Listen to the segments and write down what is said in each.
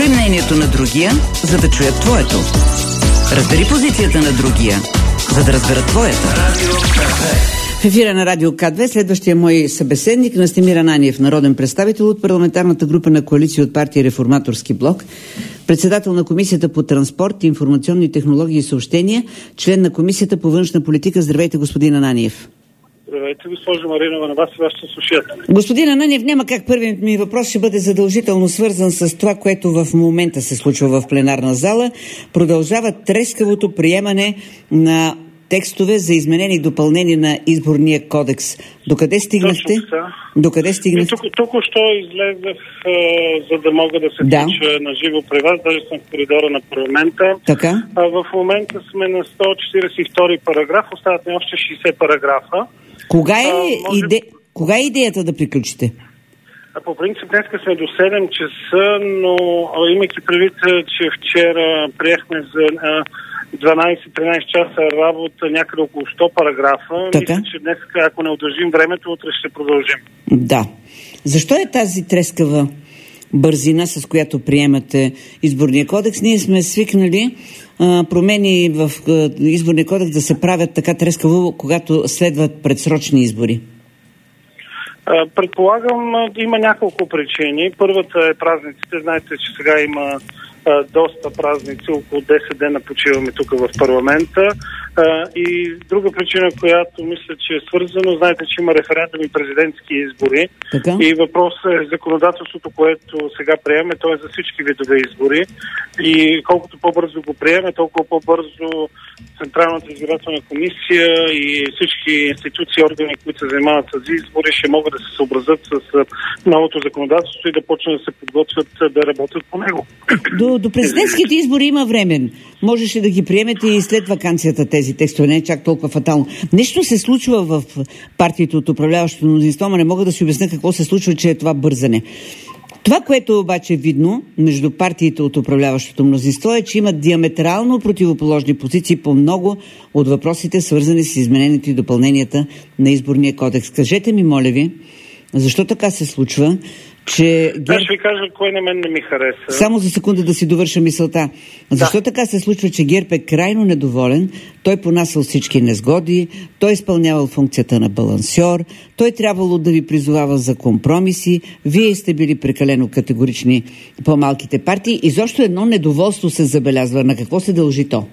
Чуй мнението на другия, за да чуят твоето. Разбери позицията на другия, за да разберат твоята. В ефира на Радио К2 следващия мой събеседник Настимир Ананиев, народен представител от парламентарната група на коалиция от партия Реформаторски блок, председател на Комисията по транспорт, информационни технологии и съобщения, член на Комисията по външна политика. Здравейте, господин Ананиев. Здравейте, госпожо Маринова, на вас и вашите слушатели. Господин Ананиев, няма как първият ми въпрос ще бъде задължително свързан с това, което в момента се случва в пленарна зала. Продължава трескавото приемане на текстове за изменение и допълнение на изборния кодекс. Докъде стигнахте? Докъде стигнахте? Току-що излезах, за да мога да се включа на живо при вас. Даже съм в коридора на парламента. Така? В момента сме на 142 параграф. Остават ми още 60 параграфа. Кога е идеята да приключите? По принцип днеска сме до 7 часа, но имайки предвид, че вчера приехме за 12-13 часа работа някъде около 100 параграфа. Така? Мисля, че днес, ако не удължим времето, утре ще продължим. Да. Защо е тази трескава бързина, с която приемате изборния кодекс? Ние сме свикнали промени в изборния кодекс да се правят така трескаво, когато следват предсрочни избори. Предполагам, има няколко причини. Първата е празниците. Знаете, че сега има доста празници, около 10 дена почиваме тук в парламента. И друга причина, която мисля, че е свързано, знаете, че има референдум и президентски избори. Така? И въпросът е законодателството, което сега приеме, то е за всички видове избори. И колкото по-бързо го приеме, толкова по-бързо Централната избирателна комисия и всички институции, органи, които се занимават с избори, ще могат да се съобразят с новото законодателство и да почнат да се подготвят да работят по него. До президентските избори има време. Можеше да ги приемете и след ваканцията тези текстове, не е чак толкова фатално. Нещо се случва в партията от управляващото мнозинство, но не мога да си обясня какво се случва, че е това бързане. Това, което обаче е видно между партиите от управляващото мнозинство е, че имат диаметрално противоположни позиции по много от въпросите, свързани с изменението и допълненията на изборния кодекс. Кажете ми, моля ви, защо така се случва, че Аз ще ви кажа кой на мен не ми хареса. Само за секунда да си довърша мисълта. Защо така се случва, че ГЕРБ е крайно недоволен, той понасял всички незгоди, той изпълнявал функцията на балансьор, той трябвало да ви призовава за компромиси, вие сте били прекалено категорични по-малките партии. Изобщо едно недоволство се забелязва. На какво се дължи то?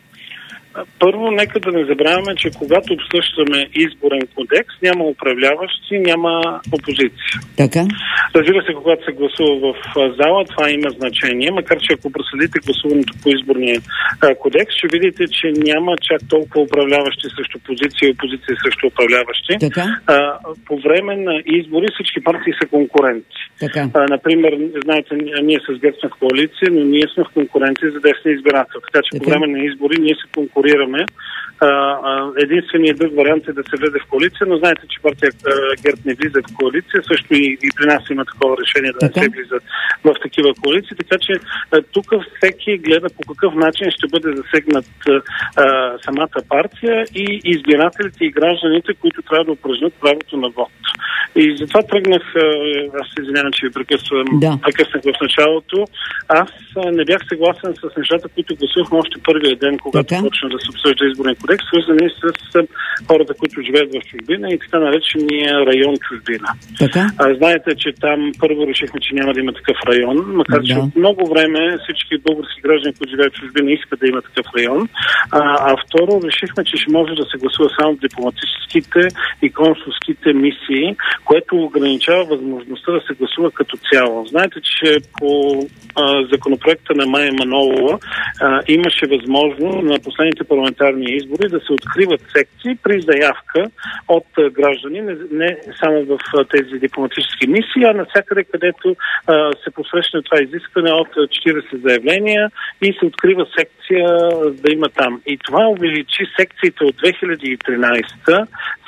Първо, нека да не забравяме, че когато обсъждаме изборен кодекс, няма управляващи, няма опозиция. Така? Разбира се, когато се гласува в зала, това има значение, макар че ако проследите гласуването по изборния кодекс, ще видите, че няма чак толкова управляващи срещу опозиция и опозиция срещу управляващи. Така? По време на избори всички партии са конкуренти. Така. Например, знаете, ние с ГЕРБ сме в коалиция, но ние сме в конкуренция за десния избирател. Така че по време на избори ние се конкурираме. Единственият друг вариант е да се влезе в коалиция, но знаете, че партия ГЕРБ не влиза в коалиция, също и при нас има такова решение да не се влиза в такива коалиции, така че тук всеки гледа по какъв начин ще бъде засегнат самата партия и избирателите и гражданите, които трябва да упражнят правото на вод. И затова тръгнах, аз се извинявам, че ви прекъснах в началото, аз не бях съгласен с нещата, които гласувахме още първия ден, когато почна да се обсъжда изборен кодекс, свързани с хората, които живеят в чужбина и така наречения район чужбина. Знаете, че там първо решихме, че няма да има такъв район, макар че от много време всички български граждани, които живеят в чужбина, искат да има такъв район. А второ, решихме, че ще може да се гласува само в дипломатическите и консулските мисии, което ограничава възможността да се гласува като цяло. Знаете, че по законопроекта на Мая Манолова имаше възможност на последните парламентарни избори да се откриват секции при заявка от граждани, не само в тези дипломатически мисии, а навсякъде, където се посрещне това изискване от 40 заявления и се открива секция да има там. И това увеличи секциите от 2013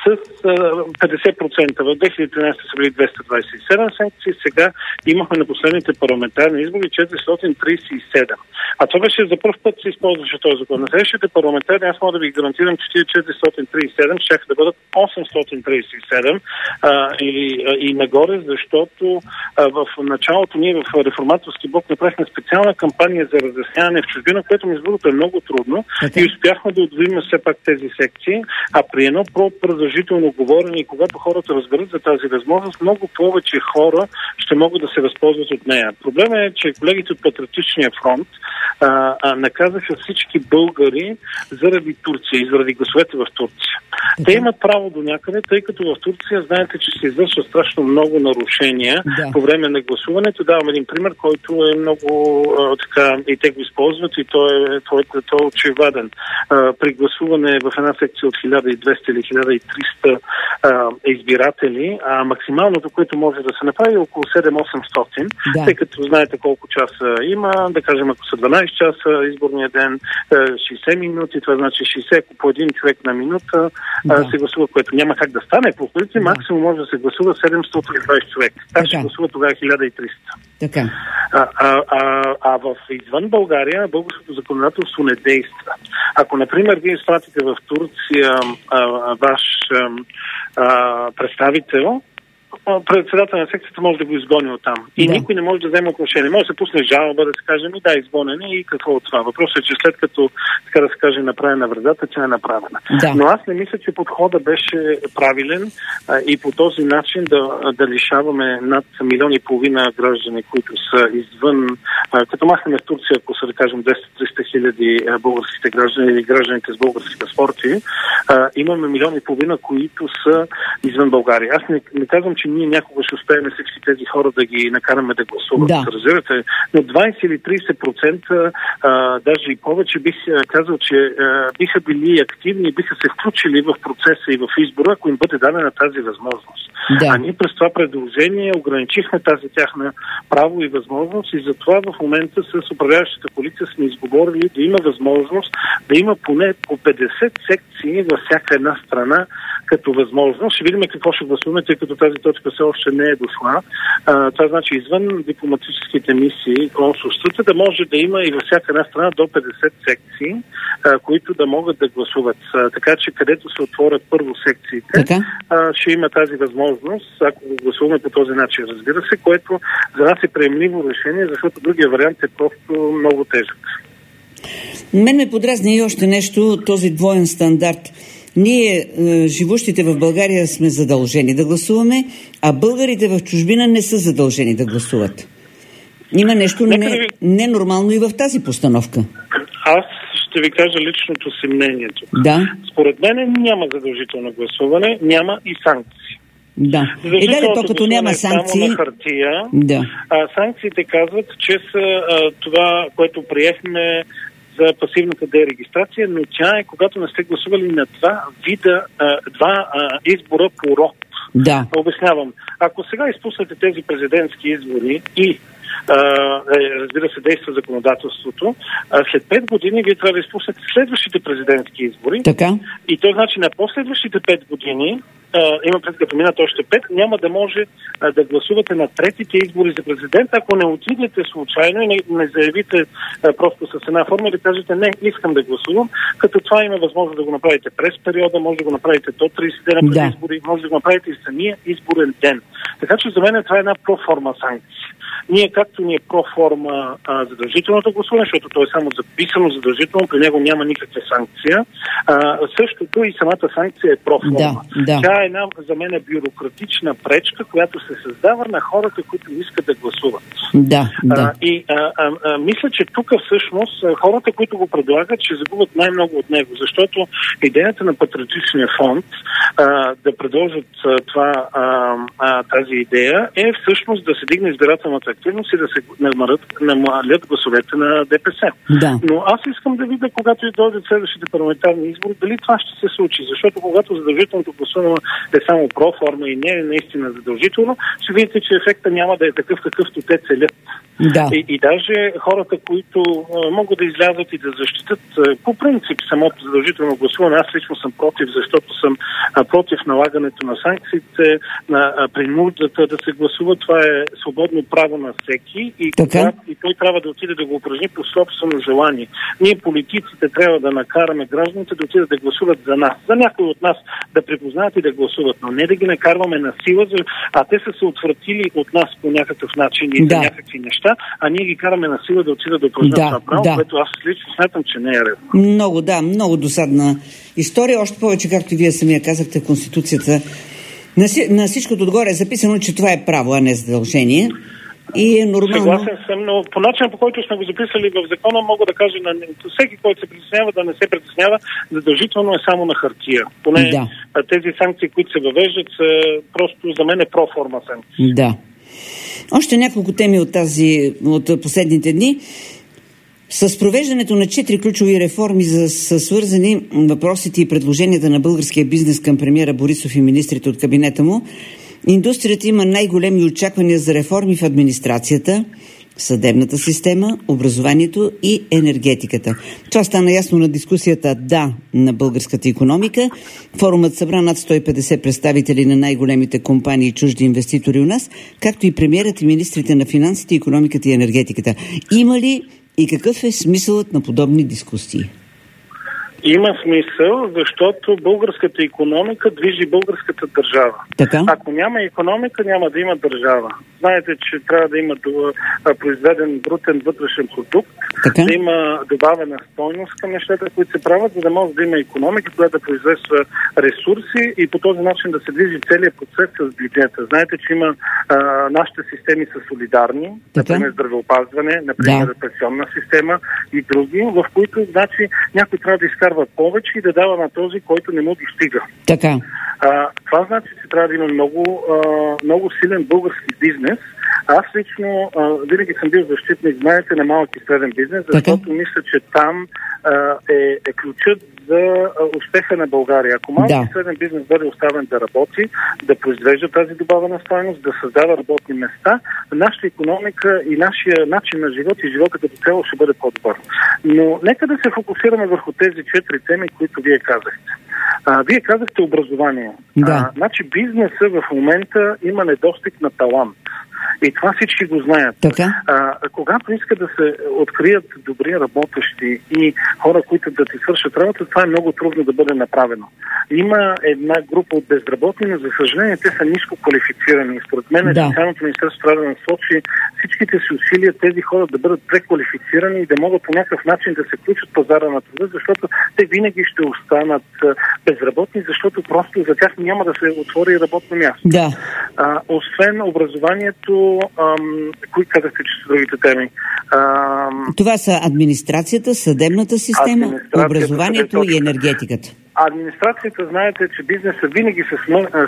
с 50%. В 2013 са били 227 секции, сега имахме на последните парламентарни избори 437. А това беше за първ път се използваше този закон. На следващите парламентарни аз мога да ви гарантирам, че тия 437 ще да бъдат 837 и нагоре, защото в началото ние в Реформаторски блок направихме специална кампания за разясняване в чужбина, което между другото е много трудно и успяхме да отвоим все пак тези секции, а при едно продължително говорене и когато хората разберат за тази възможност, много повече хора ще могат да се възползват от нея. Проблемът е, че колегите от Патриотичния фронт наказаха всички българи заради Турция и заради гласовете в Турция. Те имат право до някъде, тъй като в Турция знаете, че се извършва страшно много нарушения по време на гласуването. Давам един пример, който е много така и те го използват и той е очеваден. При гласуване в една секция от 1200 или 1300 избиратели, максималното, което може да се направи е около 7-800, тъй като знаете колко часа има, да кажем, ако са 12 часа изборния ден, 60 минути, това значи 60, ако по един човек на минута се гласува, което няма как да стане. По полиция максимум може да се гласува 720 човек. Как ще гласува тогава 1300. Така. В извън България българското законодателство не действа. Ако, например, вие изпратите в Турция ваш представител, председател на секцията може да го изгони оттам. И никой не може да вземе отношение. Може да се пусне жалба, да се каже, изгонене и какво от това. Въпросът е, че след като, така да се каже, направена вредата, тя е направена. Но аз не мисля, че подходът беше правилен и по този начин да лишаваме над 1,5 милиона граждани, които са извън, като махнем в Турция, ако са, да кажем, 200-300 хиляди българските граждани или гражданите с български паспорти, имаме 1,5 милиона, които са извън България. Аз не казвам, че ние някога ще успеем всички тези хора да ги накараме да гласуват. Разбирате? Но 20 или 30%, даже и повече, бих казал, че биха били активни, биха се включили в процеса и в избора, ако им бъде дадена тази възможност. А ние през това предложение ограничихме тази тяхна право и възможност и затова в момента с управляващата коалиция сме изговорили да има възможност да има поне по 50 секции във всяка една страна като възможност. Ще видим какво ще гласуваме, тъй като тази точка все още не е дошла. Това значи извън дипломатическите мисии и консулствата да може да има и във всяка една страна до 50 секции, които да могат да гласуват. Така че където се отворят първо секциите, ще има тази възможност, ако го гласуваме по този начин, разбира се, което за нас е приемливо решение, защото другия вариант е просто много тежък. Мен ме подразни и още нещо, този двоен стандарт. Ние, живущите в България, сме задължени да гласуваме, а българите в чужбина не са задължени да гласуват. Има нещо ненормално и в тази постановка. Аз ще ви кажа личното си мнението. Според мен няма задължително гласуване, няма и санкции. То като няма санкции... Само на хартия. Санкциите казват, че са това, което приехме за пасивната дерегистрация, но тя е когато не сте гласували на два избора по род. Обяснявам. Ако сега изпуснете тези президентски избори и разбира се, действа законодателството, след 5 години вие трябва да изпуснете следващите президентски избори. И то значи на последващите 5 години, има пред като минат още 5, няма да може да гласувате на третите избори за президент, ако не отидете случайно и не заявите просто с една форма и да кажете не, искам да гласувам, като това има възможност да го направите през периода, може да го направите до 30 дена пред избори, може да го направите и самия изборен ден. Така че за мен това е една проформа санкция. Ние, както ни е проформа задължителното гласуване, защото то е само записано задължително, при него няма никаква санкция. Същото и самата санкция е проформа. Тя е една, за мен, бюрократична пречка, която се създава на хората, които искат да гласуват. Мисля, че тук всъщност хората, които го предлагат, ще загубят най-много от него, защото идеята на Патриотичния фонд да предложат тази идея е всъщност да се дигне избирателната активност и да се намалят гласовете на ДПС. Но аз искам да видя, когато дойдат следващите парламентарни избори, дали това ще се случи. Защото когато задължителното гласуване е само проформа и не е наистина задължително, ще видите, че ефекта няма да е такъв, какъвто те целят. Да. И даже хората, които могат да излязат и да защитат по принцип самото задължително гласуване, аз лично съм против, защото съм против налагането на санкциите, на принудата да се гласува. Това е свободно право на всеки и той трябва да отиде да го упражни по собствено желание. Ние, политиците, трябва да накараме гражданите да отидат да гласуват за нас. За някои от нас да припознаят и да гласуват, но не да ги накарваме на сила, а те са се отвратили от нас по някакъв начин и за някакви неща, а ние ги караме на сила да отидат да упражнят това право, което аз лично смятам, че не е редно. Много досадна история. Още повече, както вие самия казахте, в Конституцията на всичкото отгоре е записано, че това е право, а не задължение. И е нормално. Съгласен съм, но по начин, по който сме го записали в закона, мога да кажа на всеки, който се притеснява, да не се притеснява, задължително е само на хартия. Поне тези санкции, които се въвеждат, са просто за мен е проформа санкции. Да. Още няколко теми от последните дни. С провеждането на 4 ключови реформи са свързани въпросите и предложенията на българския бизнес към премиера Борисов и министрите от кабинета му. Индустрията има най-големи очаквания за реформи в администрацията, съдебната система, образованието и енергетиката. Това стана ясно на дискусията на българската икономика. Форумът събра над 150 представители на най-големите компании и чужди инвеститори у нас, както и премиерът и министрите на финансите, икономиката и енергетиката. Има ли и какъв е смисълът на подобни дискусии? Има смисъл, защото българската икономика движи българската държава. Така? Ако няма икономика, няма да има държава. Знаете, че трябва да има произведен брутен вътрешен продукт, да има добавена стойност към нещата, които се правят, за да може да има икономика, която да произвежда ресурси и по този начин да се движи целият процес с бюджета. Знаете, че има нашите системи са солидарни, например здравеопазване, например пенсионна система и други, в които значи някой трябва да изкарва повече и да дава на този, който не му достига. Така. Това значи, че трябва да има много силен български бизнес. Аз лично винаги съм бил защитник, знаете, на малък и среден бизнес, защото мисля, че там е ключът за успеха на България. Ако малък и среден бизнес бъде оставен да работи, да произвежда тази добавена стойност, да създава работни места, нашата икономика и нашия начин на живот и живота като цяло ще бъде по-добър. Но нека да се фокусираме върху тези 4 теми, които вие казахте. Вие казахте образование. Значи бизнеса в момента има недостиг на талант. И това всички го знаят. Когато иска да се открият добри работещи и хора, които да ти свършат работа, това е много трудно да бъде направено. Има една група от безработни, но за съжаление те са ниско квалифицирани. Според мен Социалното министерство трябва да насочи всичките си усилия тези хора да бъдат преквалифицирани и да могат по някакъв начин да се включат в пазара на труда, защото те винаги ще останат безработни, защото просто за тях няма да се отвори работно място. Освен образованието, кои казахте, че са другите теми? Това са администрацията, съдебната система, образованието и енергетиката. Администрацията, знаете, че бизнесът винаги се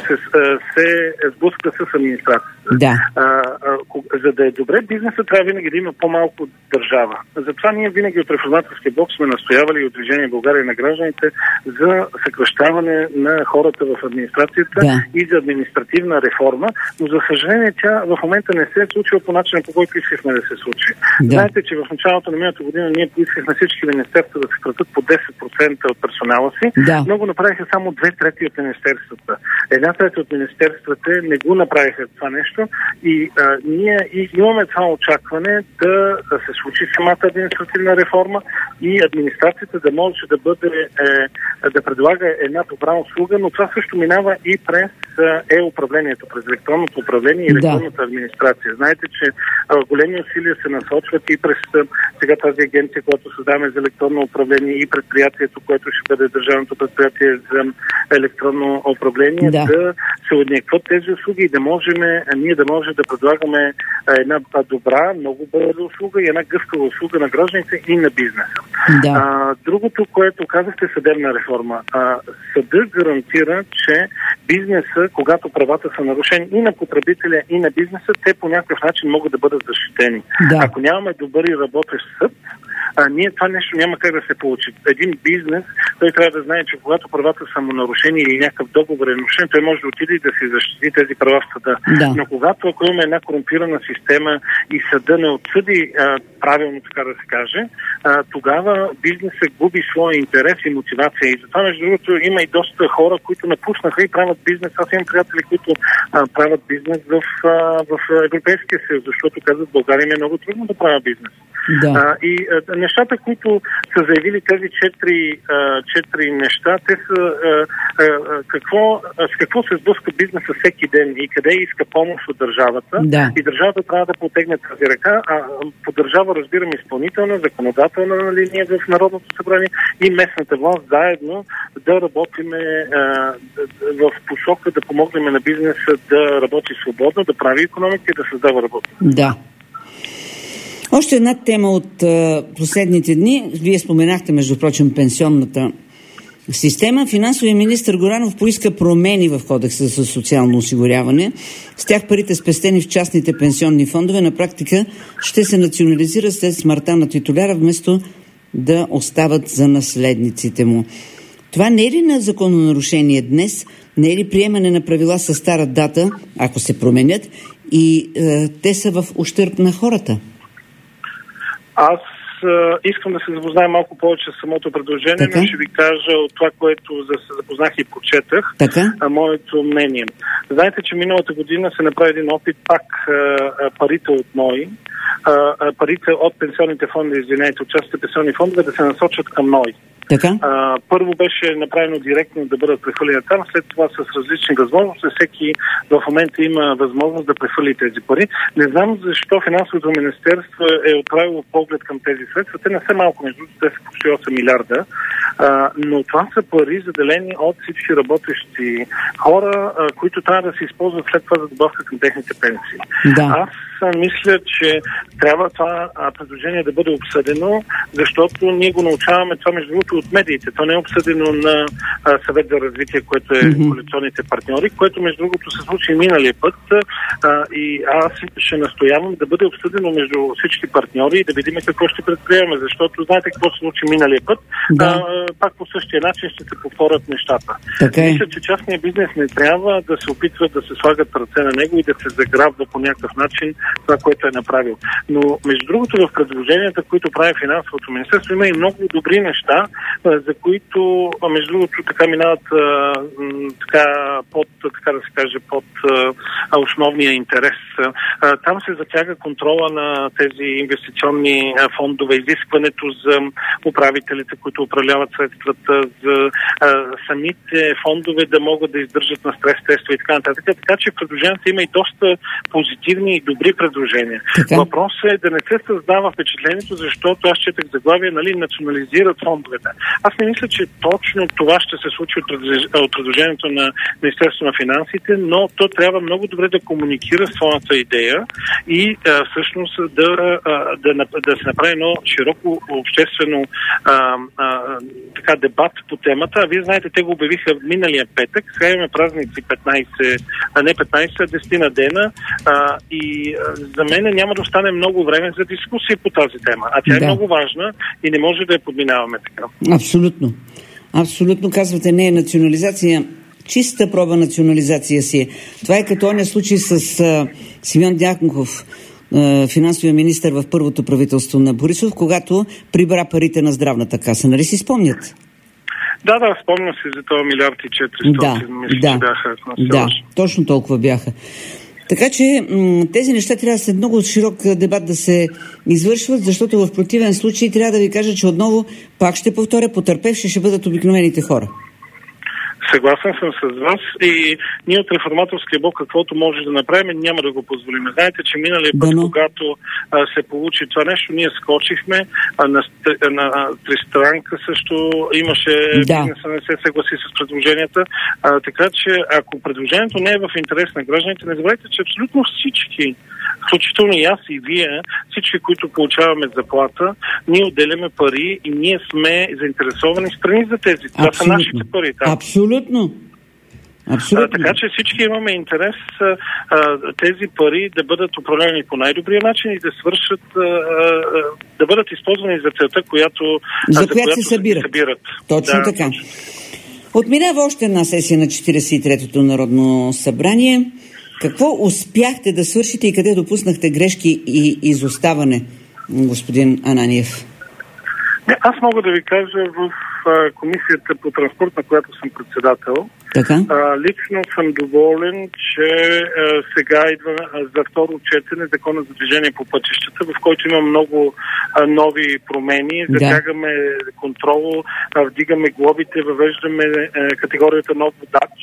сблъска с администрацията. За да е добре, бизнесът трябва винаги да има по-малко държава. Затова ние винаги от Реформаторския блок сме настоявали и от Движение България на гражданите за съкращаване на хората в администрацията и за административна реформа, но за съжаление тя в момента не се е случила по начина, по който искахме да се случи. Знаете, че в началото на миналата година ние поискахме всички министерства да съкратят по 10% от персонала си. Много направиха само 2/3 от министерствата. 1/3 от министерствата не го направиха това нещо и ние имаме това очакване да се случи самата административна реформа и администрацията да може да бъде да предлага една добра услуга, но това също минава и през управлението, през електронното управление и електронната администрация. Знаете, че големи усилия се насочват и през сега тази агенция, която създаваме за електронно управление и предприятието, което ще бъде държавното предприятие за електронно управление, да се уеднакват тези услуги и да ние да може да предлагаме една добра, много бърза услуга и една гъвкава услуга на гражданите и на бизнеса. Другото, което казахте, съдебна реформа. Съдът гарантира, че бизнеса, когато правата са нарушени и на потребителя, и на бизнеса, те по някакъв начин могат да бъдат защитени. Ако нямаме добър и работещ съд, Ние това нещо няма как да се получи. Един бизнес, той трябва да знае, че когато правата са му нарушени или някакъв договор е нарушен, той може да отиде и да си защити тези права в съда. Да. Но когато ако имаме една корумпирана система и съда не отсъди правилно, така да се каже, тогава бизнесът губи своя интерес и мотивация. И затова, между другото, има и доста хора, които напуснаха и правят бизнес. Аз имам приятели, които правят бизнес в Европейския съюз, защото казват, България е много трудно да правя бизнес. Да. И нещата, които са заявили тези четири неща, те са с какво се сблъска бизнеса всеки ден и къде иска помощ от държавата. Да. И държавата трябва да потегне тази ръка. По държава разбирам изпълнителна, законодателна линия в Народното събрание и местната власт заедно да работиме в посока да помогнем на бизнеса да работи свободно, да прави икономика и да създава работа. Да. Още една тема от последните дни. Вие споменахте, между прочим, пенсионната система. Финансовият министър Горанов поиска промени в Кодекса за социално осигуряване. С тях парите, спестени в частните пенсионни фондове, на практика ще се национализират след смъртта на титуляра, вместо да остават за наследниците му. Това не е ли на закононарушение днес? Не е ли приемане на правила със стара дата, ако се променят, и те са в ущърб на хората? Аз искам да се запозная малко повече с самото предложение, но ще ви кажа от това, което се запознах и прочетах, моето мнение. Знаете, че миналата година се направи един опит пак парите от НОИ, парите от пенсионните фондове, от частните пенсионни фондове да се насочат към НОИ. Първо беше направено директно да бъдат прехвърлени там, след това с различни възможности. Всеки в момента има възможност да прехвърли тези пари. Не знам защо финансовото министерство е отправило поглед към тези средства. Те не са малко, между другото, те са почти 8 милиарда, но това са пари заделени от всички работещи хора, които трябва да се използват след това за добавка към техните пенсии. Аз мисля, че трябва това предложение да бъде обсъдено, защото ние го научаваме това, между другото, от медиите. То не е обсъдено на Съвет за развитие, което е коалиционните партньори, което, между другото, се случи миналия път, и аз ще настоявам да бъде обсъдено между всички партньори и да видим какво ще предприемаме, защото знаете какво се случи миналия път. Пак по същия начин ще се повторят нещата. Мисля, че частният бизнес не трябва да се опитва да се слагат ръце на него и да се заграбва по някакъв начин това, което е направил. Но, между другото, в предложенията, които прави финансовото министерство, има и много добри неща, за които, между другото, така минават под основния интерес. Там се затяга контрола на тези инвестиционни фондове, изискването за управителите, които управляват средствата, за самите фондове да могат да издържат на стрес тестове и така нататък. Така че в предложението има и доста позитивни и добри предложения. Въпросът е да не се създава впечатлението, защото аз четах заглавие, национализират фондовете. Аз не мисля, че точно това ще се случи от предложението на Министерството на финансите, но то трябва много добре да комуникира своята идея и всъщност да се направи едно широко обществено дебат по темата. А вие знаете, те го обявиха миналия петък. Сега имаме празници 10 на дена и за мен няма да остане много време за дискусия по тази тема. А тя е много важна и не може да я подминаваме така. Абсолютно. Абсолютно казвате, не е национализация. Чиста проба национализация си е. Това е като оня случай с Симеон Дянков, финансовия министър в първото правителство на Борисов, когато прибра парите на здравната каса. Нали си спомнят? Да, спомням си за това 1,4 милиарда. Да, точно толкова бяха. Така че тези неща трябва след много широк дебат да се извършват, защото в противен случай трябва да ви кажа, че отново, пак ще повторя, потърпевши ще бъдат обикновените хора. Съгласен съм с вас и ние от Реформаторския блок каквото може да направим, няма да го позволим. Знаете, че миналия път, когато се получи това нещо, ние скочихме, на тристранка също имаше бизнеса, не се съгласи с предложенията. Така че, ако предложението не е в интерес на гражданите, не забравяйте, че абсолютно всички, включително и аз и вие, всички, които получаваме заплата, ние отделяме пари и ние сме заинтересовани страни за тези. Това са нашите пари. Абсолютно. Така че всички имаме интерес тези пари да бъдат управлявани по най-добрия начин и да свършат, да бъдат използвани за целта, за която се събират. Точно така. Отминава още една сесия на 43-то Народно събрание. Какво успяхте да свършите и къде допуснахте грешки и изоставане, господин Ананиев? Аз мога да ви кажа в комисията по транспорт, на която съм председател. Лично съм доволен, че сега идва за второ четене Закона за движение по пътищата, в който има много нови промени. Затягаме контрол, вдигаме глобите, въвеждаме категорията нов водач.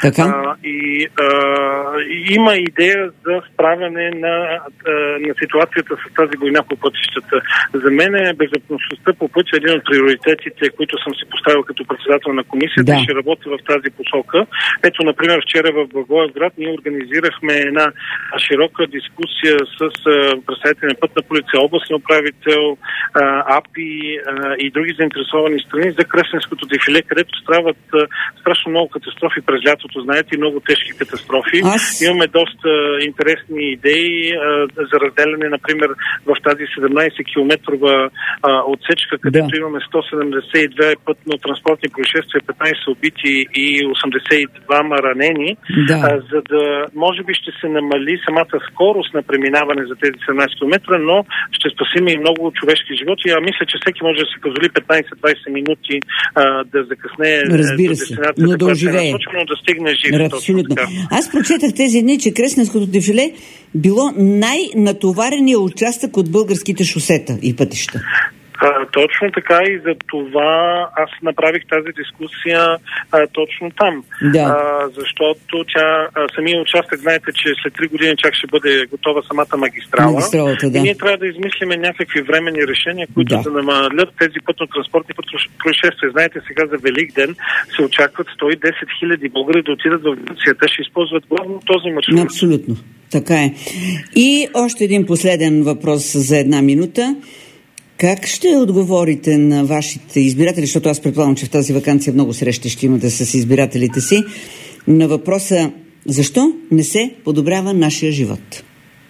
И има идея за справяне на ситуацията с тази война по пътищата. За мен безопасността по пътя е един от приоритетите, които съм си поставил като председател на комисията и ще работя в тази посока. Ето, например, вчера в Благоевград ние организирахме една широка дискусия с представители на Пътна полиция, областен управител, АПИ и други заинтересовани страни за Кресненското дефиле, където стават страшно много катастрофи през лятото, знаете, и много тежки катастрофи. Имаме доста интересни идеи за разделяне, например, в тази 17-километрова отсечка, където имаме 172 пътно-транспортни происшествия, 15 убити и 82 ранени, за да може би ще се намали самата скорост на преминаване за тези 17 км, но ще спасим и много човешки животи. Мисля, че всеки може да си позволи 15-20 минути да закъснее до дестинацията, но да оживее. Но да стигне жив. Абсолютно. Аз прочетах тези дни, че Кресненското дефиле било най-натоварения участък от българските шосета и пътища. Точно така, и за това аз направих тази дискусия точно там. Защото самия участък, знаете, че след 3 години чак ще бъде готова самата магистрала. И ние трябва да измислиме някакви временни решения, които да намалят тези пътно-транспортни происшествия. Знаете, сега за Велик ден се очакват 110 000 българи да отидат в Гърция. Те ще използват главно този маршрут. Абсолютно. Така е. И още един последен въпрос за 1 минута. Как ще отговорите на вашите избиратели, защото аз предполагам, че в тази ваканция много срещи ще имате с избирателите си, на въпроса защо не се подобрява нашия живот?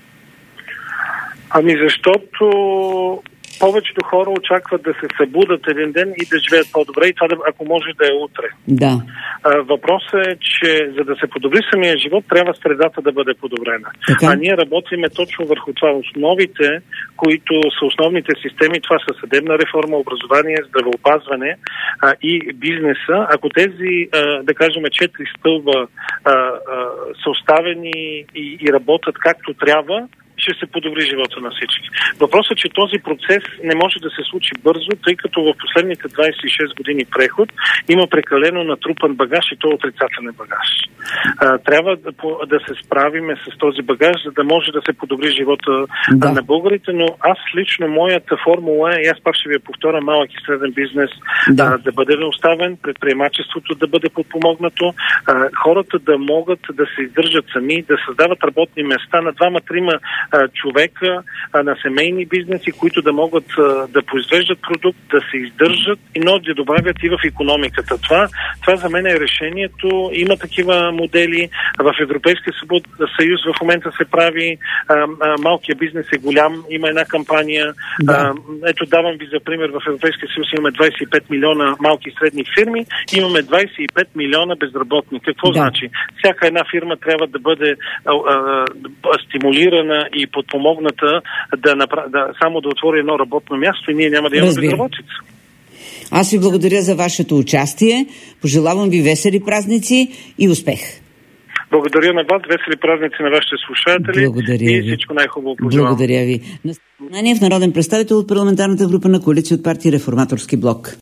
Защото повечето хора очакват да се събудат един ден и да живеят по-добре, и това, ако може, да е утре. Въпросът е, че за да се подобри самия живот, трябва средата да бъде подобрена. Ние работиме точно върху това. Основите, които са основните системи, това са съдебна реформа, образование, здравеопазване и бизнеса. Ако тези, да кажем, 4 стълба са оставени и работят както трябва, ще се подобри живота на всички. Въпросът е, че този процес не може да се случи бързо, тъй като в последните 26 години преход има прекалено натрупан багаж, и то отрицателен багаж. Трябва да се справиме с този багаж, за да може да се подобри живота на българите, но аз лично, моята формула е, и аз пак ще ви я повторя, малък и среден бизнес да бъде оставен, предприемачеството да бъде подпомогнато, хората да могат да се издържат сами, да създават работни места на 2-3 човека на семейни бизнеси, които да могат да произвеждат продукт, да се издържат, но да добавят и в икономиката. Това за мен е решението. Има такива модели. В Европейския съюз в момента се прави. Малкия бизнес е голям. Има една кампания. Ето, давам ви за пример. В Европейския съюз имаме 25 милиона малки и средни фирми. Имаме 25 милиона безработни. Какво значи? Всяка една фирма трябва да бъде стимулирана и подпомогната само да отвори едно работно място, и ние няма да имаме безработица. Аз ви благодаря за вашето участие. Пожелавам ви весели празници и успех. Благодаря на вас, весели празници на вашите слушатели. Благодаря и всичко най-хубаво пожелавам. Благодаря ви. Настанев, народен представител от парламентарната група на коалиция от партия Реформаторски блок.